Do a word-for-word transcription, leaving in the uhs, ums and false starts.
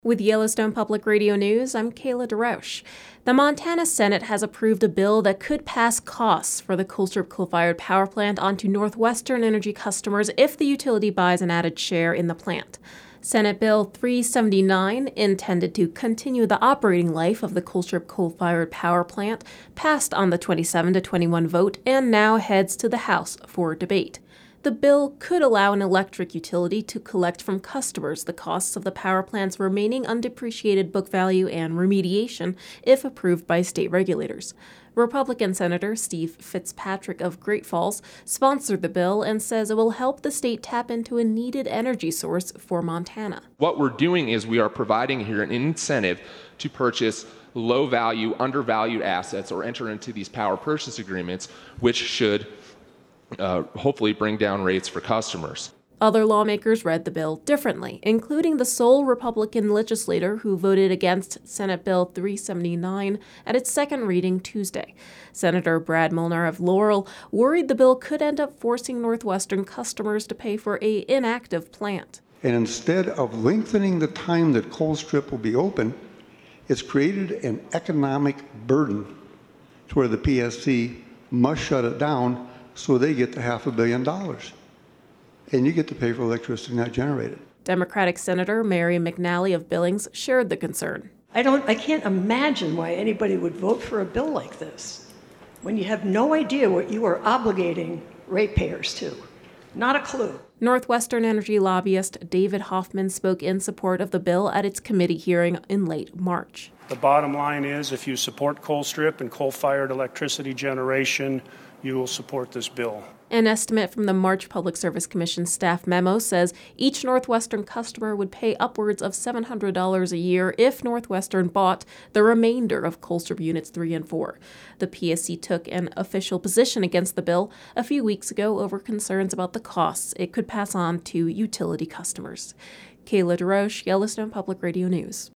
With Yellowstone Public Radio News, I'm Kayla DeRoche. The Montana Senate has approved a bill that could pass costs for the Colstrip coal-fired power plant onto NorthWestern Energy customers if the utility buys an added share in the plant. Senate Bill three seventy-nine, intended to continue the operating life of the Colstrip coal-fired power plant, passed on the twenty-seven to twenty-one vote and now heads to the House for debate. The bill could allow an electric utility to collect from customers the costs of the power plant's remaining undepreciated book value and remediation if approved by state regulators. Republican Senator Steve Fitzpatrick of Great Falls sponsored the bill and says it will help the state tap into a needed energy source for Montana. What we're doing is we are providing here an incentive to purchase low-value, undervalued assets or enter into these power purchase agreements, which should Uh, hopefully bring down rates for customers. Other lawmakers read the bill differently, including the sole Republican legislator who voted against Senate Bill three seventy-nine at its second reading Tuesday. Senator Brad Molnar of Laurel worried the bill could end up forcing NorthWestern customers to pay for a inactive plant. And instead of lengthening the time that Colstrip will be open, it's created an economic burden to where the P S C must shut it down so they get to half a billion dollars. And you get to pay for electricity not generated. Democratic Senator Mary McNally of Billings shared the concern. I don't, I can't imagine why anybody would vote for a bill like this when you have no idea what you are obligating ratepayers to. Not a clue. NorthWestern Energy lobbyist David Hoffman spoke in support of the bill at its committee hearing in late March. The bottom line is, if you support Colstrip and coal-fired electricity generation, you will support this bill. An estimate from the March Public Service Commission staff memo says each NorthWestern customer would pay upwards of seven hundred dollars a year if NorthWestern bought the remainder of Colstrip Units three and four. The P S C took an official position against the bill a few weeks ago over concerns about the costs it could pass on to utility customers. Kayla DeRoche, Yellowstone Public Radio News.